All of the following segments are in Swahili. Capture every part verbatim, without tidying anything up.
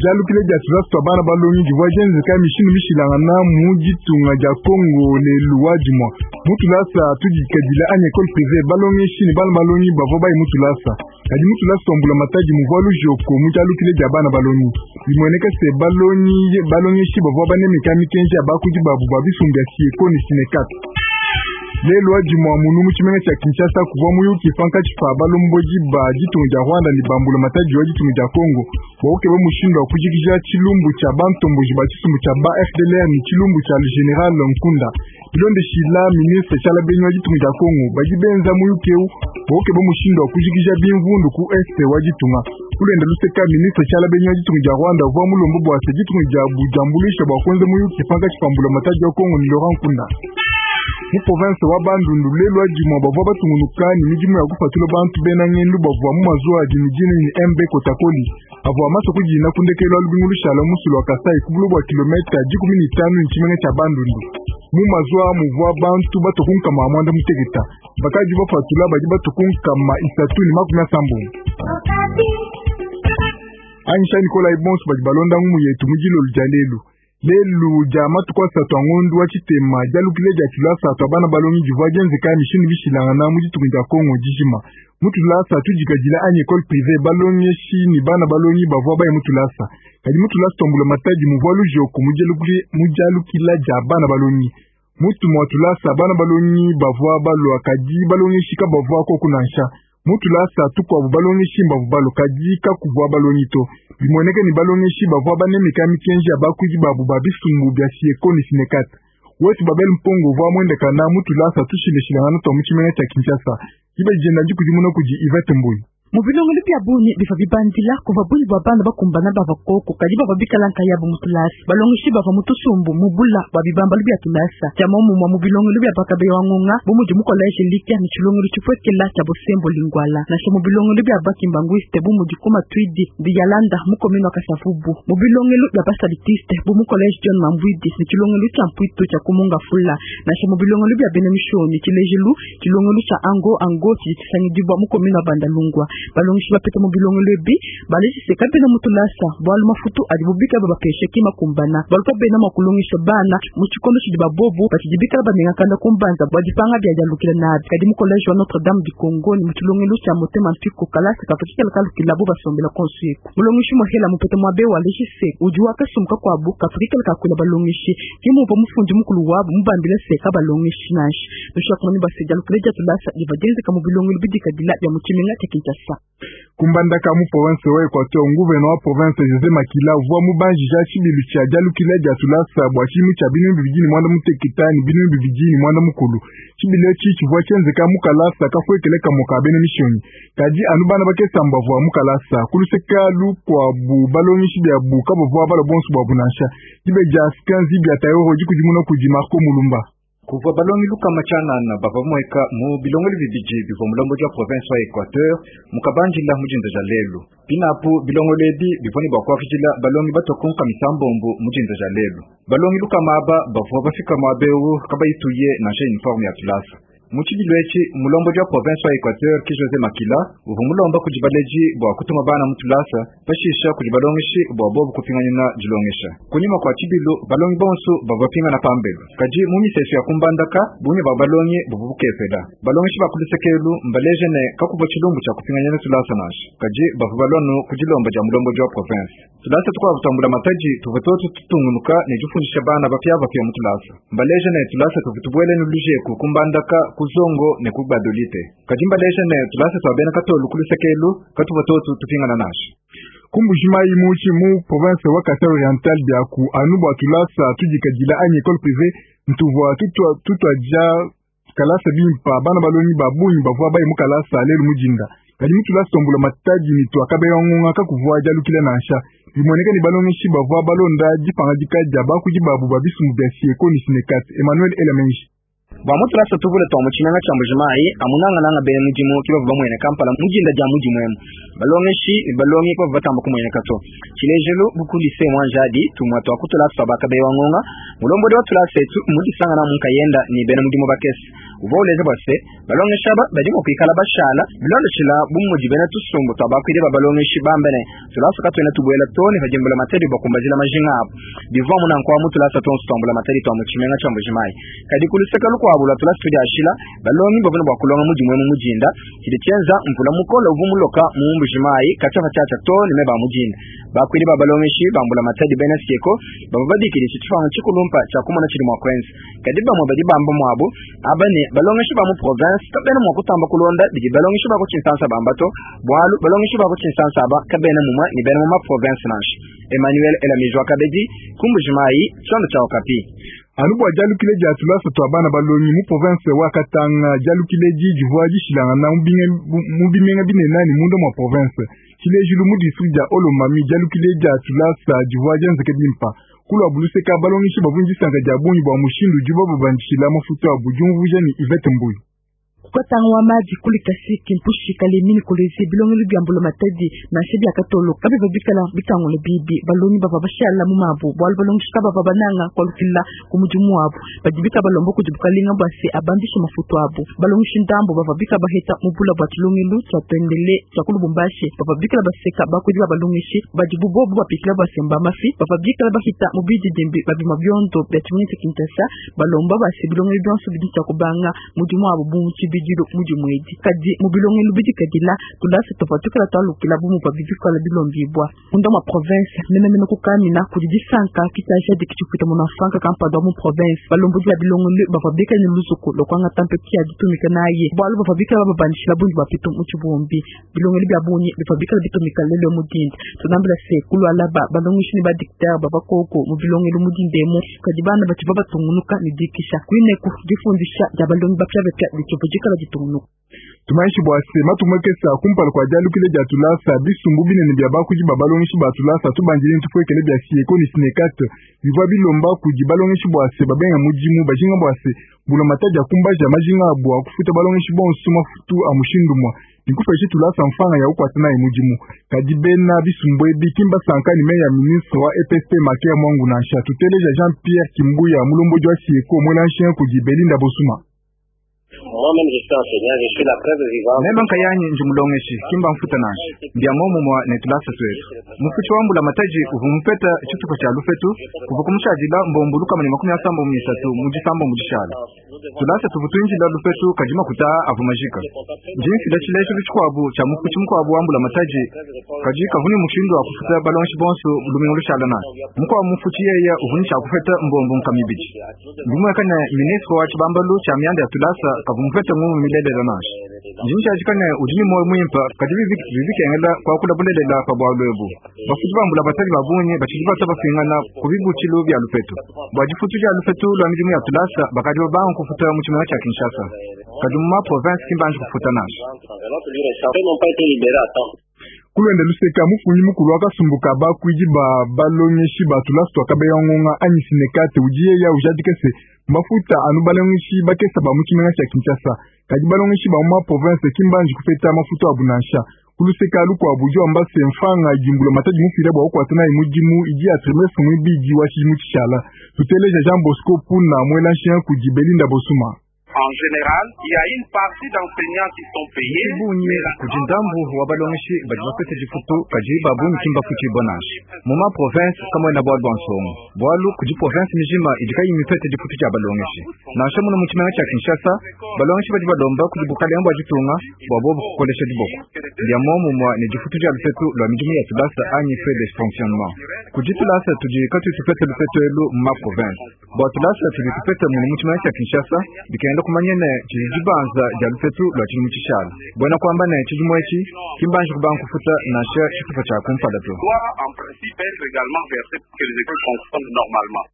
jalu kile ja tulasa bana balongi jivajenze ka mishini mishilanga na muji tunga ja Kongo le luwajimo mutulasa tujikadila anye école privée balongi shini bana balongi bavo bayi mutulasa kadi mutulasa tombula mataji muvalu joko mujalu kile ja bana balongi limoneka se balongi balongi shi bavo bane mekanike bakuji babu babisumbya siekoni sinekat lelo ajimo munu muchimenge cha Kinshasa kuva muyuki fanka chifa balomboji ba jitunga ja Rwanda ni bambula mataji wa jitunga ja Kongo boke bo mushindo kujikija chilumbu cha bantomboji ba chisumbu cha ba F D L R ni chilumbu cha General Nkunda ilonde shila ministre chala benyo jitunga ja Kongo bajibenza muyukeu boke bo mushindo kujikija binvundu ku este wa jitunga kulenda luseka ministre chala benyo jitunga ja Rwanda vo mulombo bwa jitunga ja bujambulisha ba kwenze muyuki fanka chifambula mataji wa Kongo ni Laurent Nkunda mu province wa Bandundu lelo ajimo bavo batungunuka ni mijimu ya kufatula bantu bena ngendu bavo mu mazuwa di mijini ni M B Kotakoli avo amaso kujina kundekelo albingulu shala musulu Kasai kubulu bwa kilomita jikumi na tano nchimenge cha Bandundu mu mazuwa muvwa bantu batokunka mamwanda mutegeta bakaji bafatula baji batokunka ma isatu ni makumi sambu Anisha Nikola Ibonsu baji balonda ngumu yetu mujilo lujalelu lelu jama tukwa sato ngondu wachitema jalukile ja tulasa tabana balongi jivajenze ka mishini bishilanga na muji tukunja Kongo jijima mutulasa tujikajila anye école privée balongi shini bana balongi bavwa baye mutulasa kadi mutulasa tombula mataji muvalu joko mujalukile mujalukila ja bana balongi mutu mwatulasa bana balongi bavwa balo akaji balongi shika bavwa ko kunansha mutulasa tukwa balongi shimba balo kaji ka kuvwa balongi to bimoneke ni balongi shiba vwa bane mekanike nje abakuji babu babisumbu bya siekoni sinekat wetu babel mpongo vwa mwende kana mutulasa tushile shilangana to muchimene cha Kinshasa ibe jenda jikuji muno kuji Ivete Mbui mubilongo lipya bunyi bifa bibandila kuva bunyi babana bakumbana bavakoko kadi bava bikalanka yabo mutulasi balongo shiba va mutusumbu mubula babibamba lipya tulasa chama mumwa mubilongo lipya bakabe wangunga bumuji mukoleje likya ni chilongo lichupwekela cha bosembo lingwala na shi mubilongo lipya bakimbanguiste bumuji kuma twidi biyalanda mukomino kasafubu mubilongo lipya basalitiste bumukoleje John Mambwidi ni chilongo licha mpwito cha kumunga fula na shi mubilongo lipya benemishoni chilejilu chilongo licha ango ango chisanyi dibwa mukomino bandalungwa balongi bapeta mu bilongo lebi balisi sekape na mutulasa bwal mafutu adibubika baba peshe kima kumbana balka bena makulongi shabana mu chikondo chidiba bobu batijibika bamenga kanda kumbanza bwajipanga bya jalukira na kadi mu college wa Notre Dame du Congo ni mutulongi lucha motema mpiko kalasa kapatika kalukila boba sombela konsiku mulongi shimo hela mupeta mwabe walishi se ujuwa kasumka kwa bu kapatika kakula balongi shi kimu bo mufunji mukulu wabo mubambile seka balongi shinash bishak moni basijalukira tulasa divajenze kamu bilongi libidika dila ya muchiminga tekinchasa kumbanda kamu province wa Equateur nguveno wa province José Makila vwa mubanji ja chibilu cha jalukile ja tulasa bwashimi cha binu bibijini mwanda mutekitani binu bibijini mwanda mukulu chibile chichi vwa chenze ka mukalasa kafwekele ka mukabene mishoni kaji anubana bakesamba vwa mukalasa kuluseka lu kwa bu balongi shibya bu kabo vwa bala bonsu bwa bunansha ibe ja skanzi bya tayoro jikujimuno kuji Marco Mulumba kuva balongi luka machana na baba mweka mu bilongo libiji bivo mulombo jwa province wa Equateur mukabanji la mujinda jalelu pinapu bilongo ledi bivoni bakwa fijila balongi batokunka misambombo mujinda jalelu balongi luka maba bavo bafika mabeu kabayituye na je uniforme ya tulasa muchibilwechi mulombo jwa province wa Equateur ki José Makila uvu mulomba kujibaleji bwa kutuma bana mutulasa bashisha kujibalongishi bwa bobu kupinganya na jilongesha kunyuma kwa chibilu balongi bonsu babapinga na pambelu kaji mumi sesu ya kumbandaka bunye babalongi bubukefeda balongishi bakulusekelu mbaleje ne kakubo chilumbu cha kupinganya na tulasa nash kaji bafubalonu kujilomba ja mulombo jwa province tulasa tukwa butambula mataji tuvetotu tutungunuka ne jufundisha bana bapya bapya mutulasa mbaleje ne tulasa tuvitubwele nuluje kukumbandaka kuzongo ne kubadolite kajimba lesha ne tulasa twabena katolu kulusekelu katubatotu tupingana nashi kumbujima imuchi mu province wa Kasai Oriental byaku anubwa tulasa tujikajila anye école privée mtuvwa tutwa tutwa ja kalasa bimpa bana baloni babunyi bavwa bayi mukalasa lelu mujinda kadi mutulasa tombula mataji ni twakabe yongunga kakuvwa jalukile nasha limoneka ni balongi shi bavwa balonda jipanga jikaja bakujibabu babisumu bya siekoni sinekat Emmanuel Elamenji bamutulasa tuvule twa muchinanga cha mbujimai amunanga nanga bene mujimu kiba bamwene Kampala mujinda ja mujimwemu balongeshi balongi kwa vatamba kumwene kato chilejelu bukulise mwanjadi tumwa twa kutulasa bakabe wangonga mulombo de watulasa etu mudi sanga na munkayenda ni bene mujimu bakesi uva uleze bose balongesha badimo kwikala bashala bilondo shila bumuji bene tusumbu tabakwide babalongeshi bambene tulasuka twene tubwela toni hajembula materi bakumbazila majinga abo biva muna nkwa mutu lasa ton stombula materi twa muchimenga chambo jimai kadi kuliseka lukwa abula tulasuka ashila balongi bavuna bakulonga muji mwenu mujinda kidi chenza mvula mukola uvumuloka muumbu jimai kachafa chacha toni meba mujinda bakwide babalongeshi bambula materi bene sieko babadikiri chitifanga chikulumpa chakumana chili mwa kwenzi kadi bamwe badi bamba mwabo abane balongeshi ba mu province kabene mwa kutamba kulonda bidi balongeshi ba kuchinsansa bambato bwalu balongeshi ba kuchinsansa ba kabene mumwa ni bene mwa province nash Emmanuel Elamijwa Kabedi kumbujimai chondo cha okapi Anubwa jalukile jatulasa to abana balongi mu province wa Katanga jalukile ji jivoaji shilanga na mbinge mubimenga binenani mundo mwa province kile julu mu district ja Olomami jalukile jatulasa jivoaji nzeke bimpa kulwa buluseka balongi shi bavunji sanga jabunyi bwa mushindu juba babandishila mafuta bujumvuje ni Yvette Mbuyi Kwatanga wa maji kulikasi kimpushi kale mini kolezi bilongi lubyambulo matedi na shebi akatolo kabe babikala bitango le bibi balongi baba bashala mu mabu bwal balongi shikaba baba nanga kwalukilla kumujumu abo badibika balombo kujibukalinga basi abambisha mafuto abo balongi shindambo baba bika baheta mubula batulungi lu twatendele twakulubumbashi baba bikala baseka bakudiba balongi shi bajibubo baba pikila basemba mafi baba bikala bahita mubidi dembe babi mabyondo betumite kintasa balomba basi bilongi byansu bidita kubanga mujumu abo bumuchi jiro muji mwedi kadi mubilonge lubidi kadila tulasa tofatukala talukila bumu babibiko la bilombibwa unda ma province meme meme kukamina kudi sanka kitaje de kichupita mona franka kampada mu province balombuji la bilonge lu bababika ni lusuko lokwanga tampe kia ditumika naye balo bababika babanishila bunji bapito muchibombi bilonge lu byabunyi bababika bitumika lelo mudindi tunambula se kulwa laba balonge shini ba dictaire babakoko mubilonge lu mudindemo kadi bana bati baba tungunuka ni dikisha kuineku difundisha jabalonge bapya bapya bichopojika Tunu. Tumaishi bwase matumwekesa kumpala kwa jalukile jatulasa bisumbu binene bya bakuji babalongishi batulasa tubanjire ntufwekele bya sieko ni sinekate bivwa bilomba kuji balongishi bwase babenga mujimu bajinga bwase bulo mataja kumbaja majinga abwa kufuta balongishi bonsu mafutu amushindumwa nikufeshi tulasa mfanga ya ukwatana imujimu kadibena bisumbwe bikimba sankani meya ministre wa E P S T Makea Mwangu na nsha tuteleja Jean-Pierre Kimbuya mulombo jwa sieko mwelanshen kuji Belinda Bosuma Moi-même je suis enseignant, je suis la preuve vivante. Neba nkayanye njumulongeshi kimba mfuta nashi mbya momo mwa netulasa twetu mufuchi wambu la mataji uvumupeta chituko cha lufetu kuvukumushaji la mbombuluka mani makumi ya sambo mnisatu mujisambo mujishala tulasa tuvutuinji la lufetu kajima kutaa avumajika jinsi la chileshu vichukwabu cha mufuchi mkwabu wambu la mataji kajika vuni mushindu wa kufuta balonshi bonsu lumingulu shala nashi mkwa mufuchi yeye uvuni cha kufeta mbombu mkamibiji ndimwekane ministro wa chibambalu cha mianda ya tulasa kavumupeta ngumu milele la nashi jinsi ajikane ujini moyo mwimpa kadivi vivike ngela kwa kula bulele la pabwa lwebu bafuti bambula batali babunye bachijiba tabafingana kubibu chilu bya lufetu bajifutu ya lufetu lwa mijimu ya tulasa bakadiba bangu kufuta muchimana cha Kinshasa kaduma province kimbanji kufuta nashi kulwende luseka mufunyi mukulu wakasumbuka bakwiji ba balonyeshi batulasa twakabeyongonga anyisinekate ujiye ya ujadikese mafuta anu balonyeshi bakesa ba muchimana cha Kinshasa kadi balonyeshi ba mwa province kimbanji kufeta mafuta abunansha kuluseka lukwa abujo ambase mfanga jimbulo mataji mufire bwa ukwatana imujimu iji a trimestre mwibiji wa chijimu chishala tuteleja Jean Bosco Puna mwelanshen kuji Belinda Bosuma. En général, il y a une partie d'enseignants qui sont payés. Bunye kujindambu wabalongishi bajibapete jifutu kajiba bunye kimba fuchi bonashi. Muma province kama ina bwa bwansomo. Bwalu kuji province mijima idikayi mipete jifutu cha balongishi. Na ashamu na mchimanga cha Kinshasa, balongishi bajibadomba kujibukali ambu ajitunga, wabobu kukolesha jiboko. Ndiya momu mwa ni jifutu cha lufetu lwa mijimi ya tulasa anyi frais de fonctionnement. Kujitulasa tujikatu tupete lufetu elu mma province. Bwa tulasa tujitupete mwini mchimanga cha Kinshasa, bikaenda kumanyene chijibanza jalufetu lwa chini mchishala bwana kwamba na chijimwechi kimbanji kubanku kufuta na sha chitufa cha kumfada tu doit en principe être également versé pour que les écoles fonctionnent normalement.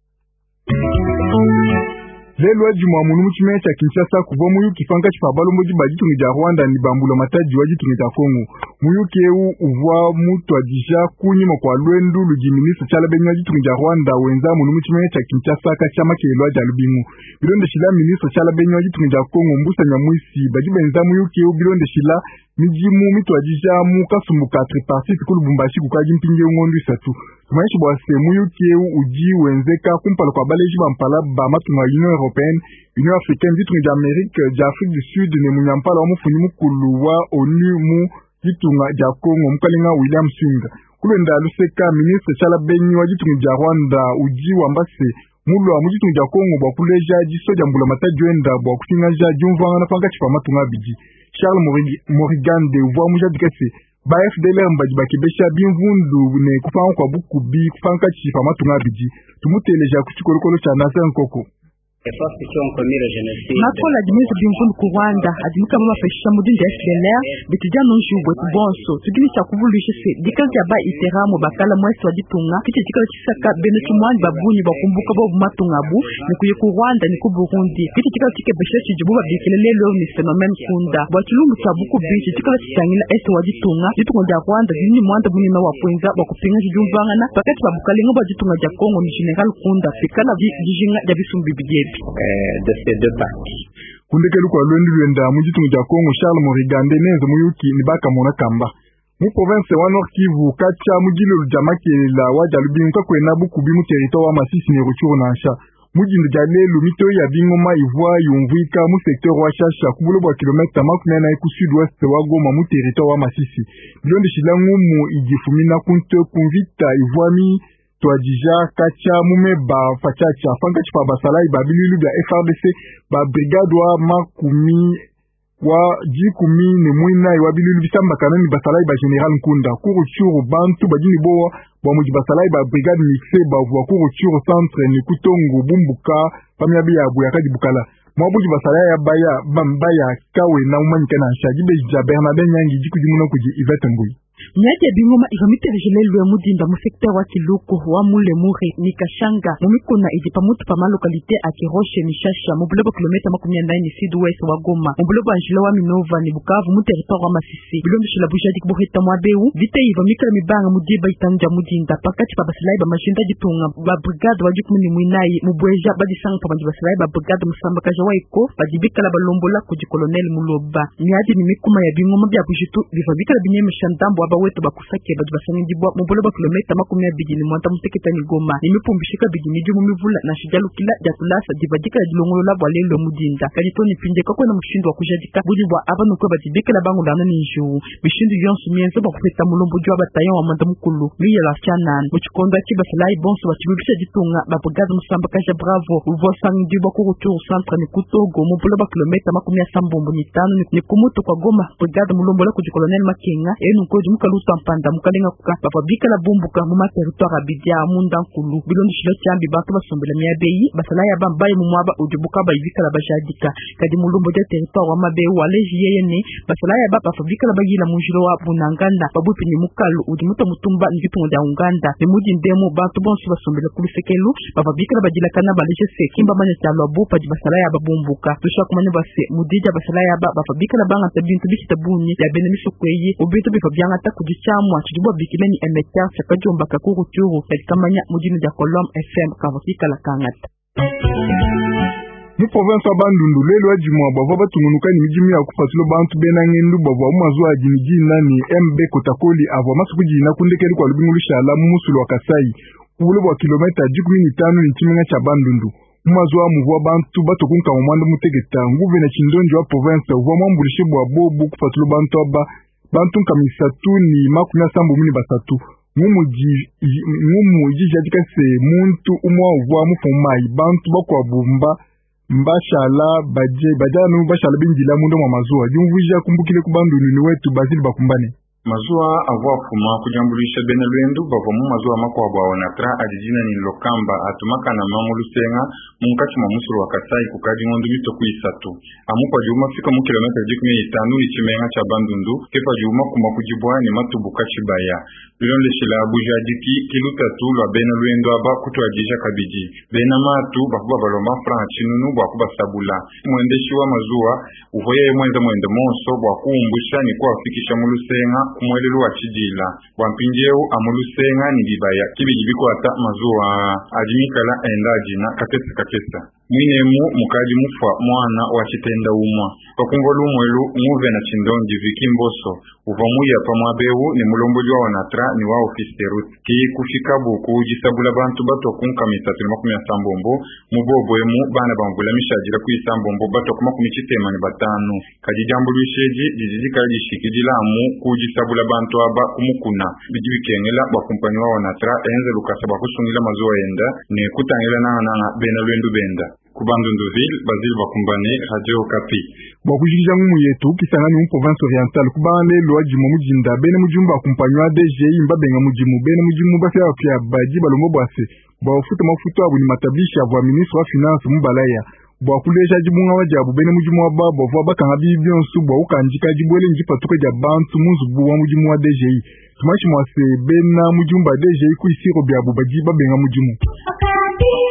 Lelo jumwa munu mchimene cha Kinshasa kubo muyu kifanga chifa balomboji bajitungi ja Rwanda ni bambula mataji wajitungi ja Kongo muyu keu uvwa mutu adija kunyima kwa lwendu luji ministro chala benyo wajitungi ja Rwanda wenza munu mchimene cha Kinshasa kachama kelo aja lubimu bilonde shila ministro chala benyo wajitungi ja Kongo mbusa nyamwisi bajibenza muyu keu bilonde shila mijimu mitu adija muka sumbuka tripartite kulu bumbashi kukaji mpinge ungondu isatu Maishi bwa semu yukeu uji wenzeka kumpala kwa baleji bampala ba matunga Union Européenne, Union Africaine vitunga ja Amerique, ja Afrique du Sud ne munyampala wa mufuni mukulu wa ONU mu vitunga ja Congo mukalinga William Swinga. Kulenda luseka ministre Chala Benyi wa vitunga ja Rwanda uji wambase mulu wa mujitunga ja Congo bwa kuleja jiso ja mbula mata juenda bwa kutinga ja jumvanga na panga chipa matunga biji. Charles Morrigan de voix muja dikase ba F D L R mbaji bakibesha binvundu ne kufanga kwa buku bi kufanga chifa matunga biji tumuteleja kuchikolokolo cha nasa nkoko makola jimeza binvundu ku Rwanda adimuka mama fesha mudinde F D L R bitija nonju bwetu bonso tugini cha kuvulisha se dikazi aba iteramu bakala mwesi wa ditunga kiti chikala chisaka bene tumwani babunyi bakumbuka bo matunga bu ne kuye ku Rwanda ni ku Burundi kiti chikala chike besha chijibu babikelele lo ni phenomene kunda bwachulungu cha buku bichi chikala chitangila ese wa ditunga ditunga ja Rwanda dini mwanda muni na wapwenza bakupinga jijumvangana pakati babukalinga ba ditunga ja Congo ni general kunda fikala dijinga ja bisumbi bijebi de ces deux parties. Kundekelu kwa lwendi lwenda mujitunga ja Congo Charles Morigande neza muyuki ni baka mona kamba. Mu province wa Nord Kivu kacha mujile lujamake la waja lubinka kwena buku bimu territoire wa Masisi ni Ruchuru na Ansha. Mujinde jale lumito ya bingoma Ivwa yumvika mu secteur wa Shasha kubulo bwa kilomita makumi na ku sud-ouest wa Goma mu territoire wa Masisi. Bilondi shilangu mu igifumina kunte kunvita Ivwa mi Tuadija kacha mumeba fachacha fanga chipa basalai babililu bya F R D C ba brigade wa makumi wa jikumi ne mwina wa bililu bisamba kanani basalai ba general Nkunda kuru churu bantu bajini boa ba muji basalai ba brigade mixe ba vwa kuru churu centre ni kutongo bumbuka pamya biya buya kadi bukala mwabuji basalai ya baya bambaya kawe na umanyika na shajibe ja Bernard Nyangi jikujimuna kuji Yvette Mbui. Nyati bingoma ivamitelejelelwe mudinda mu secteur wa Kiluku wa mule mure ni Kashanga mumikuna ijipa mutu pa ma lokalite akiroshe ni Shasha mubulobo kilomita makumi nane ni sud-ouest wa Goma mubulobo anjila wa Minova ni Bukavu mu territoire wa Masisi bilombi shila bujadi kubuheta mwabeu vite ivamikala mibanga mudiba itanja mudinda pakati pa basilai ba mashinda ditunga ba brigade wa jikumi ni mwinai mubweja badisanga pa basilai ba brigade musamba kaja wa iko badibikala balombola kuji colonel Muloba nyati ni mikuma ya bingoma bya bujitu bivabikala binyeme shandambo aba wetu bakusake badu basangijibwa mubulobo kilomita makumi abiri ni mwanta muteketa ni Goma imipumbishika bigini jumu mivula na shijalukila jatulasa divadika jilongolo labwa lelo mudinda kaditoni pinde kako na mushindu wa kujadika bujibwa abanu kwa batibikala bangu lana ni njuu mishindu yonsu mienzo bakufeta mulombo jwa batayon wa manda mukulu miya la chanan muchikonda chiba salai bonso batibibisha jitunga babugada musamba kaja bravo uvo sangijibwa kuruturu centre ni kutogo mubulobo kilomita makumi asambombo ni tano ni kumutu kwa Goma brigade mulombo la kujikolonel Makenga enu koji mukaluta mpanda mukalenga kuka bababika la bumbuka muma territoire abidia munda nkulu bilondi shilo chambi bantu basombela miabeyi basalaya bambaye mumwaba ujibuka bayivika la bajadika kadi mulumbo de territoire wa mabeyi waleji yeyene basalaya baba babika la bayila mujilo wa bunanganda babupi ni mukalu ujimuta mutumba ngitungo da unganda ni muji ndemo bantu bonsu basombela kulisekelu bababika la bajila kana baleje se kimba manya chalo abupa di basalaya babumbuka tusha kumanya base mudija basalaya baba babika la banga tabintu bikitabuni ya benemisho kweye ubintu bifabyanga ta kujichamwa chijibwa bikileni emeter sakajomba kakuru churu kakamanya mujini ja Kolom F M kavafika la kangata mu province wa Bandundu lelo ajimwa bava batungunuka ni mijimi ya kufatula bantu bena ngendu bava umazwa ajiniji nani M B Kotakoli ava masukuji na kundekeli kwa lubingulu shala musulu wa Kasai kubule wa kilomita jikumi ni tano ni chimenga cha Bandundu umazwa muvwa bantu batokunka umwanda mutegeta nguve na chindonjo wa province uva mwambulishi bwa bobu kufatula bantu aba bantu kamisatu ni makumi asambu mini basatu ngumu ji ngumu jijadika se muntu umwa uva mufumai bantu bakwa bumba mbashala baje bajanu bashala binjila mundo mwa mazuwa jumvija kumbukile kubandu ni wetu bazili bakumbane mazuwa avwa fuma kujambulisha bena lwendu bava mu mazuwa makwa bwa onatra adijina ni lokamba atumaka na mamulu senga munkati mwa musulu wa Kasai kukadi ngondu mito kuisatu amukwa juma fika mu kilomita jikumi itanu ni chimenga cha Bandundu kepa juma kuma kujibwa ni matubuka chibaya bilonde shila abuja diki kiluta tu lwa bena lwendu aba kutu ajija kabiji bena matu bakuba baloma franc chinunu bwa kuba sabula mwendeshi wa mazuwa uvoye mwenza mwende monso bwa kuumbusha ni kwa fikisha mulu senga kumwelelu wa chijila wampinjeu amulusenga ni bibaya kibiji biko ata mazuwa ajimikala enda ajina kakesa kakesa mwinemu mukaji mufa mwana wa chitenda umwa pakungolu mwelu nguve na chindongi vikimboso uvamuya pamwabeu ni mulomboji wa wanatra ni wa ofisi terut ki kufika buku jisabula bantu bato kunkamisa tuli makumi ya sambombo mubobwemu bana bangula mishajira kuisambombo bato kuma kumichitema ni batanu kaji jambu luisheji jijiji kaji shikijilamu kujisabula bantu aba kumukuna bijibikengela bakumpani wa wanatra enze lukasa bakusungila mazuwa enda ne kutangila nana nana bena lwendu benda kubandunduville Basil Bakumbane Radio Kapi bakujikija ngumu yetu kisangani mu province orientale kubande lo ajimo mujinda bene mujumba kumpanywa D G I mbabenga mujimu bene mujimu bafya pya baji balongo bwase bafuta mafuta abu ni matabisha wa ministre wa finance mubalaya bwakuleja jibunga wajabu bene mujimu wa babo vwa bakanga bibyo nsubwa ukanjika jibwele njipatuka ja bantu muzubu wa mujimu wa D G I tumachi mwase bena mujumba D G I kuisiro bya bubaji babenga mujimu